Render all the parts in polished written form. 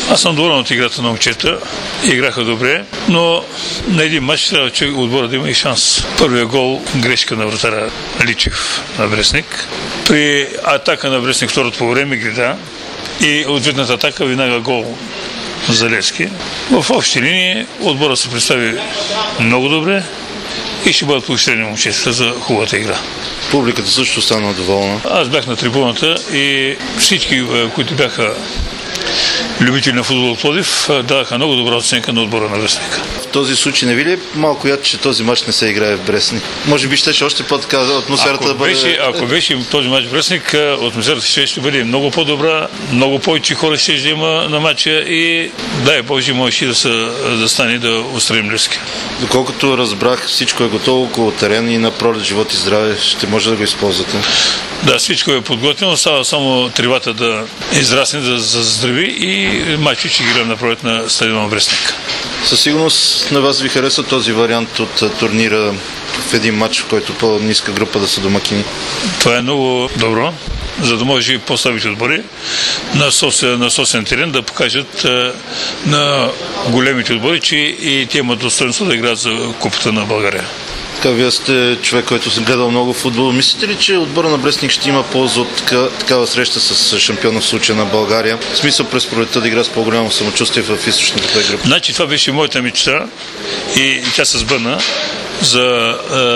Аз съм доволен от играта на момчета. Играха добре, но на един матч трябва, че отбора да има и шанс. Първият гол, грешка на вратаря Личев на Брестник. При атака на Брестник второто по време Грида и ответната атака веднага гол за Левски. В общи линии отбора се представи много добре и ще бъдат поощрени момчетата за хубавата игра. Публиката също стана доволна. Аз бях на трибуната и всички, които бяха любители на футбол от Пловдив, даваха много добра оценка на отбора на Брестник. В този случай не ви ли е малко яд, че този мач не се играе в Брестник? Може би ще още по-така атмосферата да бъде... Ако беше този мач в Брестник, атмосферата ще бъде много по-добра, много повече хора ще има на матча и дай Боже, може и да стане да устраним Левски. Доколкото разбрах, всичко е готово около терен и на Пролет живот и здраве ще може да го използвате. Да, всичко е подготвено, става само трибата да израсне, да заздрави и матчът ще играем на Пролет на стадиона Брестник. Със сигурност на вас ви харесва този вариант от турнира в един матч, в който по-ниска група да са домакини? Това е много добро, за да може и по-слабите отбори на собствен терен да покажат на големите отбори, че и те имат достоинство да играят за Купата на България. Така, вие сте човек, който се гледал много футбол. Мислите ли, че отбора на Брестник ще има полза от такава среща с шампиона в случая на България? В смисъл през пролетта да игра с по-голямо самочувствие в източната група? Значи това беше моята мечта и тя се сбъдна за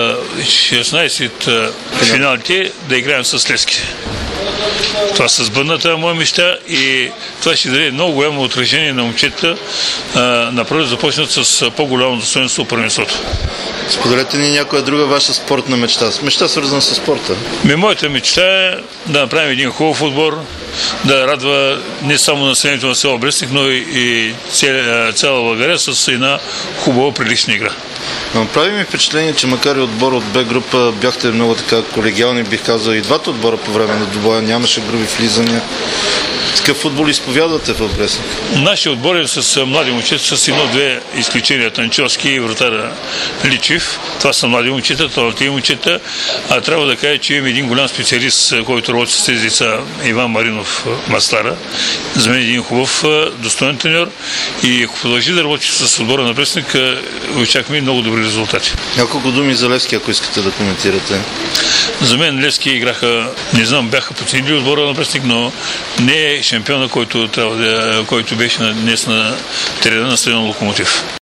16 финалите да играем с Левски. Това се сбъдна, това е моя мечта и това ще даде много голямо отражение на момчета, напротив започнат с по-голямо достоинство първенството. Споделете ни някоя друга ваша спортна мечта. Мечта свързана с спорта. Моята мечта е да направим един хубав отбор, да радва не само населението на село Брестник, но и цяла България с една хубава прилична игра. Но прави ми впечатление, че макар и отбор от Б група бяхте много така колегиални, бих казал, и двата отбора по време на двубоя, нямаше груби влизания. Такъв футбол изповядвате в Брестник? Нашия отбор е с млади момчета, с едно-две изключения, Танчовски и вратаря Личев. Това са млади момчета, талантливи момчета, а трябва да кажа, че имаме един голям специалист, който работи с тези деца, Иван Маринов Маслара. За мен е един хубав, достоен треньор и ако продължи да работи с отбора на Брестник, очакваме много добри резултати. Няколко думи за Левски, ако искате да коментирате. За мен Левски играха, не знам, бяха подценили отбора на Брестник, но не е шампиона, който беше днес на терена на стадион Локомотив.